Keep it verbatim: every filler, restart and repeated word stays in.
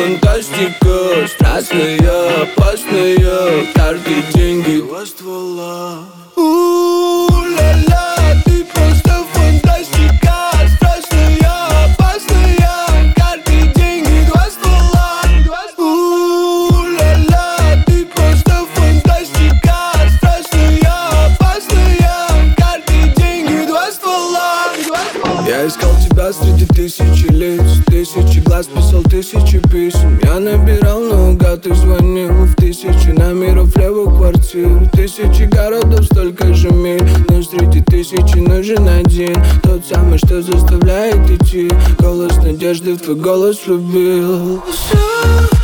фантастика. Страстная, опасная, карты, деньги, два ствола. У-ля-ля, ты просто фантастика. Страстная, опасная, карты, деньги, два ствола. У-ля-ля, ты просто фантастика. Страстная, опасная, карты, деньги, два ствола. Я искал тебя среди тысячи лиц, тысячи глаз, писал тысячи писем. Я набирал наугад и звонил в тысячи номеров левых квартир. Тысячи городов, столько же миль, но среди тысячи нужен один, тот самый, что заставляет идти. Голос надежды в твой голос влюбил.